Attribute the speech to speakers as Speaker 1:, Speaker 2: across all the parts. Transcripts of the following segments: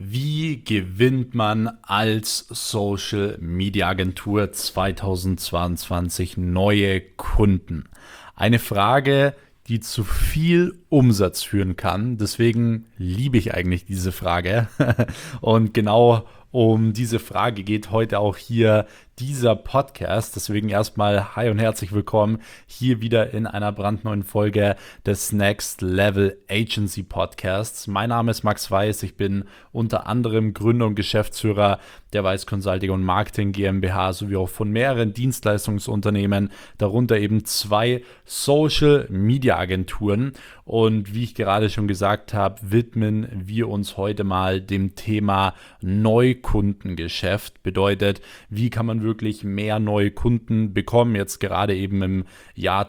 Speaker 1: Wie gewinnt man als Social Media Agentur 2022 neue Kunden? Eine Frage, die zu viel Umsatz führen kann. Deswegen liebe ich eigentlich diese Frage. Und genau um diese Frage geht heute auch hier dieser Podcast. Deswegen erstmal hi und herzlich willkommen hier wieder in einer brandneuen Folge des Next Level Agency Podcasts. Mein Name ist Max Weiß. Ich bin unter anderem Gründer und Geschäftsführer der Weiß Consulting und Marketing GmbH sowie auch von mehreren Dienstleistungsunternehmen, darunter eben 2 Social Media Agenturen. Und wie ich gerade schon gesagt habe, widmen wir uns heute mal dem Thema Neukundengeschäft. Bedeutet, wie kann man wirklich mehr neue Kunden bekommen, jetzt gerade eben im Jahr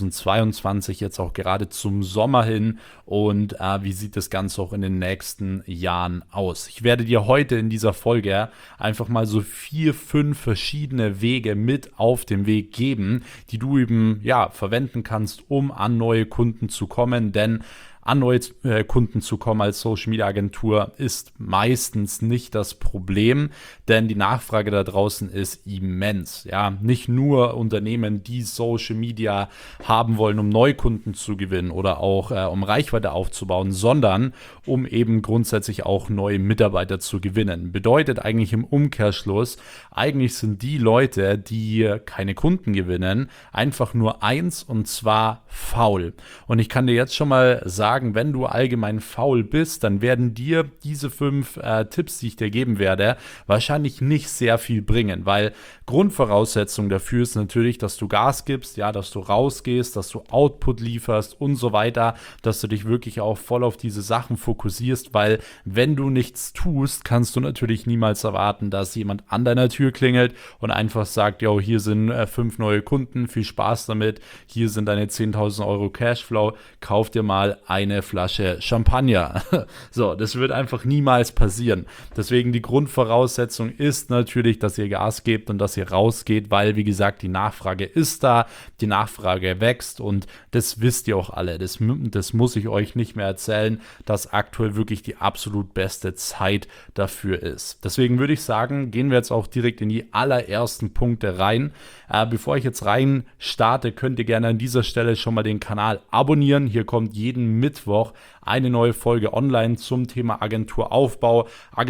Speaker 1: 2022, jetzt auch gerade zum Sommer hin, und wie sieht das Ganze auch in den nächsten Jahren aus. Ich werde dir heute in dieser Folge einfach mal so 4, 5 verschiedene Wege mit auf den Weg geben, die du eben verwenden kannst, um an neue Kunden zu kommen, denn an neue Kunden zu kommen als Social Media Agentur ist meistens nicht das Problem, denn die Nachfrage da draußen ist immens. Ja, nicht nur Unternehmen, die Social Media haben wollen, um Neukunden zu gewinnen oder auch um Reichweite aufzubauen, sondern um eben grundsätzlich auch neue Mitarbeiter zu gewinnen. Bedeutet eigentlich im Umkehrschluss, eigentlich sind die Leute, die keine Kunden gewinnen, einfach nur eins, und zwar faul. Und ich kann dir jetzt schon mal sagen, wenn du allgemein faul bist, dann werden dir diese 5 Tipps, die ich dir geben werde, wahrscheinlich nicht sehr viel bringen, weil Grundvoraussetzung dafür ist natürlich, dass du Gas gibst, dass du rausgehst, dass du Output lieferst und so weiter, dass du dich wirklich auch voll auf diese Sachen fokussierst, weil wenn du nichts tust, kannst du natürlich niemals erwarten, dass jemand an deiner Tür klingelt und einfach sagt, jo, hier sind 5 neue Kunden, viel Spaß damit, hier sind deine 10.000 Euro Cashflow, kauf dir mal eine Flasche Champagner. So, das wird einfach niemals passieren. Deswegen die Grundvoraussetzung ist natürlich, dass ihr Gas gebt und dass ihr rausgeht, weil, wie gesagt, die Nachfrage ist da, die Nachfrage wächst, und das wisst ihr auch alle. Das muss ich euch nicht mehr erzählen, dass aktuell wirklich die absolut beste Zeit dafür ist. Deswegen würde ich sagen, gehen wir jetzt auch direkt in die allerersten Punkte rein. Bevor ich jetzt rein starte, könnt ihr gerne an dieser Stelle schon mal den Kanal abonnieren. Hier kommt jeden Mittwoch eine neue Folge online zum Thema Agenturaufbau,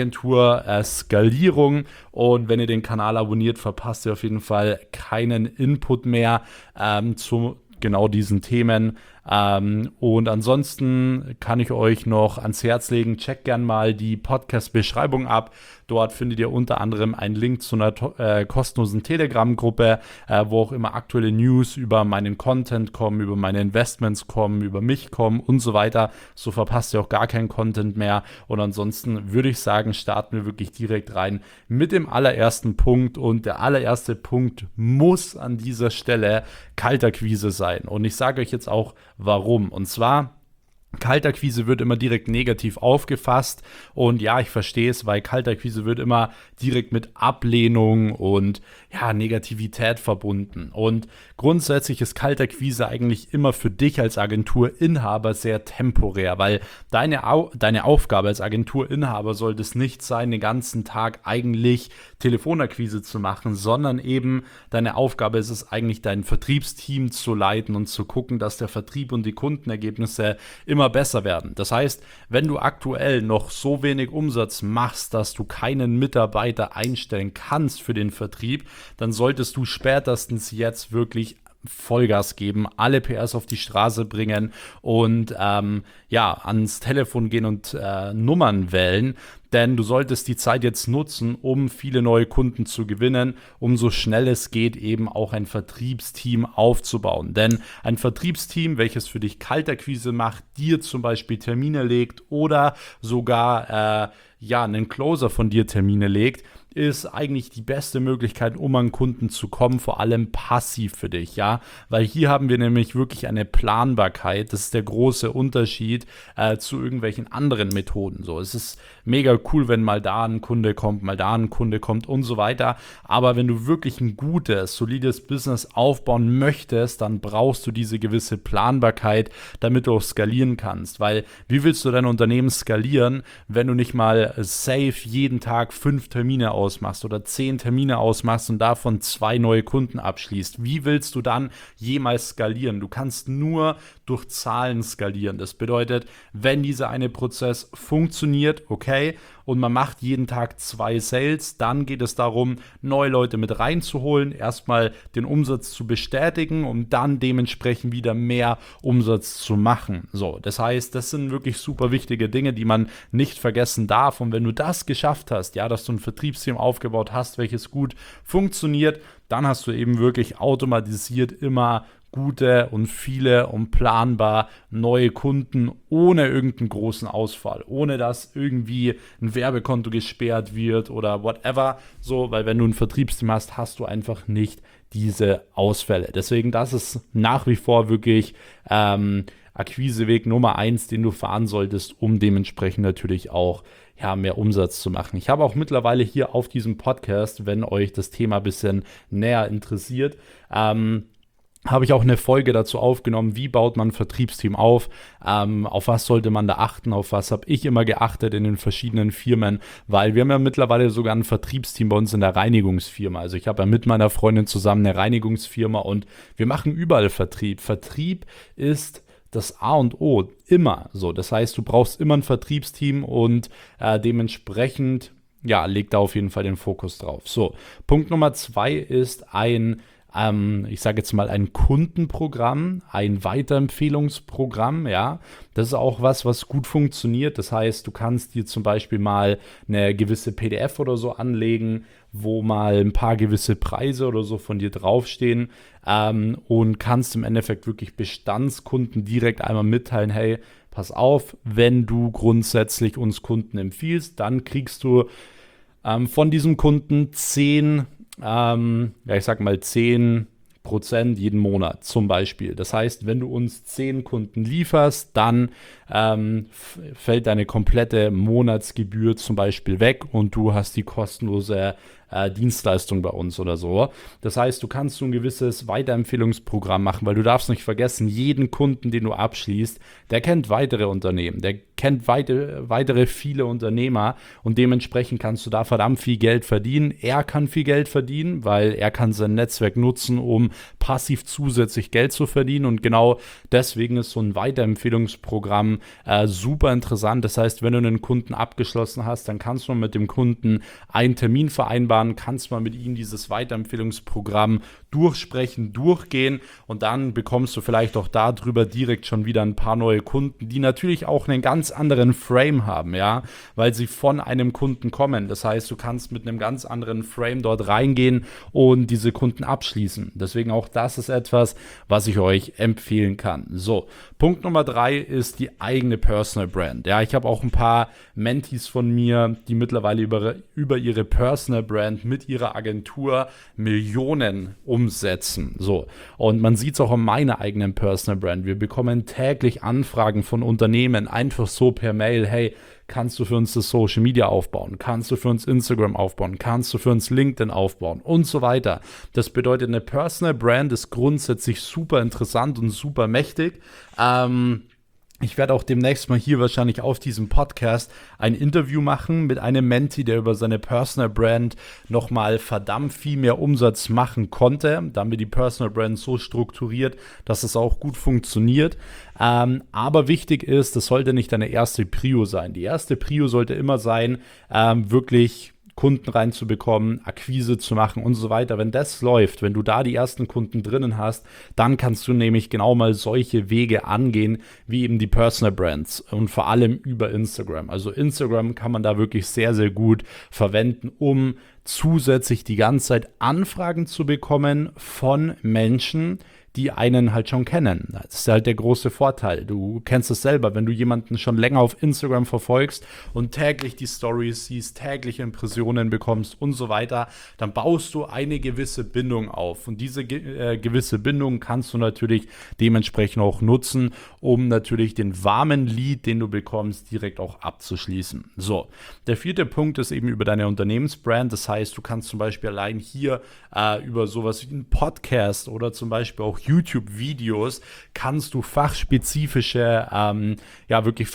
Speaker 1: Agenturskalierung, und wenn ihr den Kanal abonniert, verpasst ihr auf jeden Fall keinen Input mehr zu genau diesen Themen. Und ansonsten kann ich euch noch ans Herz legen, checkt gerne mal die Podcast-Beschreibung ab. Dort findet ihr unter anderem einen Link zu einer kostenlosen Telegram-Gruppe, wo auch immer aktuelle News über meinen Content kommen, über meine Investments kommen, über mich kommen und so weiter. So verpasst ihr auch gar keinen Content mehr. Und ansonsten würde ich sagen, starten wir wirklich direkt rein mit dem allerersten Punkt. Und der allererste Punkt muss an dieser Stelle Kaltakquise sein. Und ich sage euch jetzt auch, warum. Und zwar, Kaltakquise wird immer direkt negativ aufgefasst, und ich verstehe es, weil Kaltakquise wird immer direkt mit Ablehnung und Negativität verbunden. Und grundsätzlich ist Kaltakquise eigentlich immer für dich als Agenturinhaber sehr temporär, weil deine Aufgabe als Agenturinhaber sollte es nicht sein, den ganzen Tag eigentlich Telefonakquise zu machen, sondern eben deine Aufgabe ist es eigentlich, dein Vertriebsteam zu leiten und zu gucken, dass der Vertrieb und die Kundenergebnisse immer besser werden. Das heißt, wenn du aktuell noch so wenig Umsatz machst, dass du keinen Mitarbeiter einstellen kannst für den Vertrieb, dann solltest du spätestens jetzt wirklich Vollgas geben, alle PRs auf die Straße bringen und ans Telefon gehen und Nummern wählen, denn du solltest die Zeit jetzt nutzen, um viele neue Kunden zu gewinnen, um so schnell es geht eben auch ein Vertriebsteam aufzubauen. Denn ein Vertriebsteam, welches für dich Kaltakquise macht, dir zum Beispiel Termine legt oder sogar einen Closer von dir Termine legt, ist eigentlich die beste Möglichkeit, um an Kunden zu kommen, vor allem passiv für dich, ja, weil hier haben wir nämlich wirklich eine Planbarkeit. Das ist der große Unterschied zu irgendwelchen anderen Methoden. So, es ist mega cool, wenn mal da ein Kunde kommt, mal da ein Kunde kommt und so weiter. Aber wenn du wirklich ein gutes, solides Business aufbauen möchtest, dann brauchst du diese gewisse Planbarkeit, damit du auch skalieren kannst. Weil wie willst du dein Unternehmen skalieren, wenn du nicht mal safe jeden Tag 5 Termine ausmachst oder 10 Termine ausmachst und davon 2 neue Kunden abschließt? Wie willst du dann jemals skalieren? Du kannst nur durch Zahlen skalieren. Das bedeutet, wenn dieser eine Prozess funktioniert, okay, und man macht jeden Tag 2 Sales, dann geht es darum, neue Leute mit reinzuholen, erstmal den Umsatz zu bestätigen, um dann dementsprechend wieder mehr Umsatz zu machen. So, das heißt, das sind wirklich super wichtige Dinge, die man nicht vergessen darf. Und wenn du das geschafft hast, ja, dass du ein Vertriebsteam aufgebaut hast, welches gut funktioniert, dann hast du eben wirklich automatisiert immer gute und viele und planbar neue Kunden ohne irgendeinen großen Ausfall, ohne dass irgendwie ein Werbekonto gesperrt wird oder whatever, so, weil wenn du ein Vertriebsteam hast, hast du einfach nicht diese Ausfälle. Deswegen, das ist nach wie vor wirklich Akquiseweg Nummer 1, den du fahren solltest, um dementsprechend natürlich auch mehr Umsatz zu machen. Ich habe auch mittlerweile hier auf diesem Podcast, wenn euch das Thema ein bisschen näher interessiert, habe ich auch eine Folge dazu aufgenommen, wie baut man ein Vertriebsteam auf was sollte man da achten, auf was habe ich immer geachtet in den verschiedenen Firmen, weil wir haben ja mittlerweile sogar ein Vertriebsteam bei uns in der Reinigungsfirma. Also ich habe ja mit meiner Freundin zusammen eine Reinigungsfirma und wir machen überall Vertrieb. Vertrieb ist das A und O, immer so. Das heißt, du brauchst immer ein Vertriebsteam und dementsprechend, leg da auf jeden Fall den Fokus drauf. So, Punkt Nummer 2 ist ich sage jetzt mal ein Kundenprogramm, ein Weiterempfehlungsprogramm, ja. Das ist auch was gut funktioniert. Das heißt, du kannst dir zum Beispiel mal eine gewisse PDF oder so anlegen, wo mal ein paar gewisse Preise oder so von dir draufstehen und kannst im Endeffekt wirklich Bestandskunden direkt einmal mitteilen, hey, pass auf, wenn du grundsätzlich uns Kunden empfiehlst, dann kriegst du von diesem Kunden 10 10% jeden Monat zum Beispiel. Das heißt, wenn du uns 10 Kunden lieferst, dann fällt deine komplette Monatsgebühr zum Beispiel weg und du hast die kostenlose Dienstleistung bei uns oder so. Das heißt, du kannst so ein gewisses Weiterempfehlungsprogramm machen, weil du darfst nicht vergessen, jeden Kunden, den du abschließt, der kennt weitere Unternehmen, der kennt weitere viele Unternehmer und dementsprechend kannst du da verdammt viel Geld verdienen. Er kann viel Geld verdienen, weil er kann sein Netzwerk nutzen, um passiv zusätzlich Geld zu verdienen und genau deswegen ist so ein Weiterempfehlungsprogramm super interessant. Das heißt, wenn du einen Kunden abgeschlossen hast, dann kannst du mit dem Kunden einen Termin vereinbaren, kannst mal mit ihm dieses Weiterempfehlungsprogramm durchsprechen, durchgehen und dann bekommst du vielleicht auch darüber direkt schon wieder ein paar neue Kunden, die natürlich auch einen ganz anderen Frame haben, ja, weil sie von einem Kunden kommen. Das heißt, du kannst mit einem ganz anderen Frame dort reingehen und diese Kunden abschließen. Deswegen auch das ist etwas, was ich euch empfehlen kann. So, Punkt Nummer 3 ist die eigene Personal Brand. Ja, ich habe auch ein paar Mentees von mir, die mittlerweile über ihre Personal Brand mit ihrer Agentur Millionen umsetzen. So, und man sieht es auch an meiner eigenen Personal Brand. Wir bekommen täglich Anfragen von Unternehmen, einfach so per Mail, hey, kannst du für uns das Social Media aufbauen? Kannst du für uns Instagram aufbauen? Kannst du für uns LinkedIn aufbauen? Und so weiter. Das bedeutet, eine Personal Brand ist grundsätzlich super interessant und super mächtig. Ich werde auch demnächst mal hier wahrscheinlich auf diesem Podcast ein Interview machen mit einem Mentee, der über seine Personal Brand nochmal verdammt viel mehr Umsatz machen konnte. Da haben wir die Personal Brand so strukturiert, dass es auch gut funktioniert. Aber wichtig ist, das sollte nicht deine erste Prio sein. Die erste Prio sollte immer sein, wirklich Kunden reinzubekommen, Akquise zu machen und so weiter. Wenn das läuft, wenn du da die ersten Kunden drinnen hast, dann kannst du nämlich genau mal solche Wege angehen, wie eben die Personal Brands und vor allem über Instagram. Also Instagram kann man da wirklich sehr, sehr gut verwenden, um zusätzlich die ganze Zeit Anfragen zu bekommen von Menschen, die einen halt schon kennen. Das ist halt der große Vorteil. Du kennst es selber, wenn du jemanden schon länger auf Instagram verfolgst und täglich die Stories siehst, täglich Impressionen bekommst und so weiter, dann baust du eine gewisse Bindung auf. Und diese gewisse Bindung kannst du natürlich dementsprechend auch nutzen, um natürlich den warmen Lead, den du bekommst, direkt auch abzuschließen. So, der vierte Punkt ist eben über deine Unternehmensbrand. Das heißt, du kannst zum Beispiel allein hier über sowas wie einen Podcast oder zum Beispiel auch YouTube-Videos kannst du fachspezifische, wirklich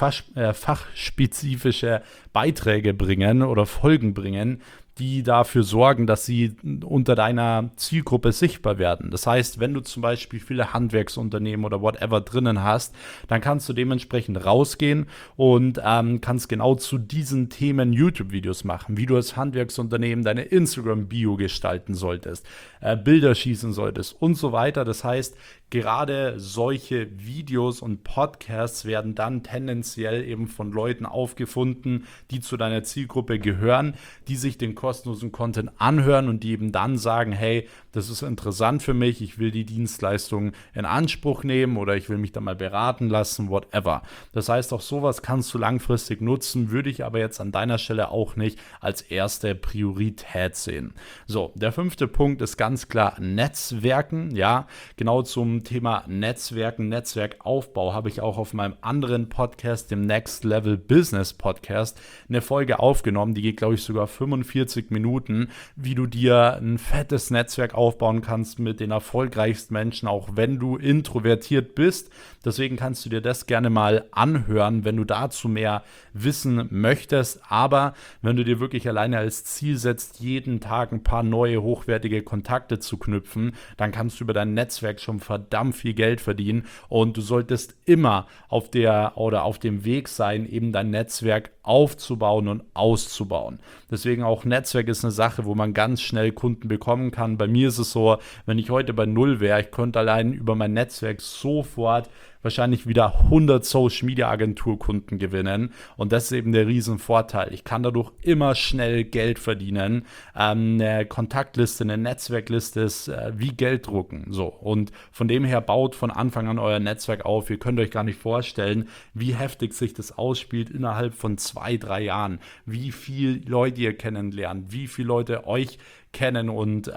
Speaker 1: fachspezifische Beiträge bringen oder Folgen bringen, die dafür sorgen, dass sie unter deiner Zielgruppe sichtbar werden. Das heißt, wenn du zum Beispiel viele Handwerksunternehmen oder whatever drinnen hast, dann kannst du dementsprechend rausgehen und kannst genau zu diesen Themen YouTube-Videos machen, wie du als Handwerksunternehmen deine Instagram-Bio gestalten solltest, Bilder schießen solltest und so weiter. Das heißt, gerade solche Videos und Podcasts werden dann tendenziell eben von Leuten aufgefunden, die zu deiner Zielgruppe gehören, die sich den kostenlosen Content anhören und die eben dann sagen, hey, das ist interessant für mich, ich will die Dienstleistung in Anspruch nehmen oder ich will mich da mal beraten lassen, whatever. Das heißt, auch sowas kannst du langfristig nutzen, würde ich aber jetzt an deiner Stelle auch nicht als erste Priorität sehen. So, der fünfte Punkt ist ganz klar Netzwerken. Ja, genau zum Thema Netzwerken, Netzwerkaufbau habe ich auch auf meinem anderen Podcast, dem Next Level Business Podcast, eine Folge aufgenommen, die geht, glaube ich, sogar 45 Minuten, wie du dir ein fettes Netzwerk aufbauen kannst mit den erfolgreichsten Menschen, auch wenn du introvertiert bist. Deswegen kannst du dir das gerne mal anhören, wenn du dazu mehr wissen möchtest. Aber wenn du dir wirklich alleine als Ziel setzt, jeden Tag ein paar neue, hochwertige Kontakte zu knüpfen, dann kannst du über dein Netzwerk schon verdammt viel Geld verdienen und du solltest immer auf dem Weg sein, eben dein Netzwerk aufzubauen und auszubauen. Deswegen auch Netzwerk ist eine Sache, wo man ganz schnell Kunden bekommen kann. Bei mir ist es so, wenn ich heute bei Null wäre, ich könnte allein über mein Netzwerk sofort wahrscheinlich wieder 100 Social-Media-Agenturkunden gewinnen und das ist eben der Riesenvorteil. Ich kann dadurch immer schnell Geld verdienen. Eine Kontaktliste, eine Netzwerkliste ist wie Geld drucken. So. Und von dem her baut von Anfang an euer Netzwerk auf. Ihr könnt euch gar nicht vorstellen, wie heftig sich das ausspielt innerhalb von 2-3 Jahren. Wie viele Leute ihr kennenlernt, wie viele Leute euch kennen und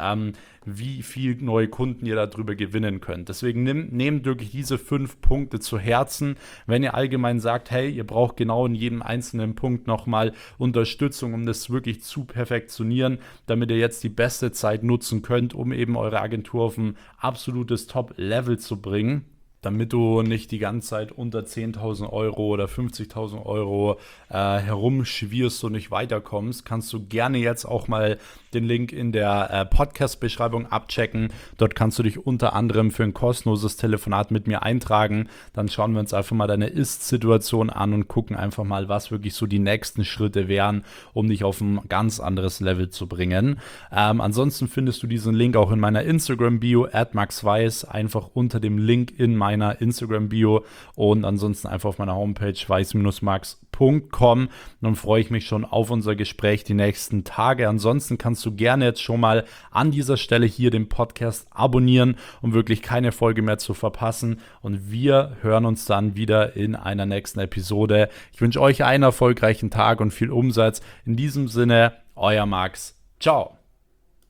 Speaker 1: wie viel neue Kunden ihr darüber gewinnen könnt. Deswegen nehmt wirklich diese 5 Punkte zu Herzen. Wenn ihr allgemein sagt, hey, ihr braucht genau in jedem einzelnen Punkt nochmal Unterstützung, um das wirklich zu perfektionieren, damit ihr jetzt die beste Zeit nutzen könnt, um eben eure Agentur auf ein absolutes Top-Level zu bringen, damit du nicht die ganze Zeit unter 10.000 Euro oder 50.000 Euro herumschwirrst und nicht weiterkommst, kannst du gerne jetzt auch mal den Link in der Podcast-Beschreibung abchecken. Dort kannst du dich unter anderem für ein kostenloses Telefonat mit mir eintragen. Dann schauen wir uns einfach mal deine Ist-Situation an und gucken einfach mal, was wirklich so die nächsten Schritte wären, um dich auf ein ganz anderes Level zu bringen. Ansonsten findest du diesen Link auch in meiner Instagram-Bio @maxweiss, einfach unter dem Link in meiner Instagram-Bio und ansonsten einfach auf meiner Homepage weiss-max.com. Dann freue ich mich schon auf unser Gespräch die nächsten Tage. Ansonsten kannst du gerne jetzt schon mal an dieser Stelle hier den Podcast abonnieren, um wirklich keine Folge mehr zu verpassen. Und wir hören uns dann wieder in einer nächsten Episode. Ich wünsche euch einen erfolgreichen Tag und viel Umsatz. In diesem Sinne, euer Max. Ciao.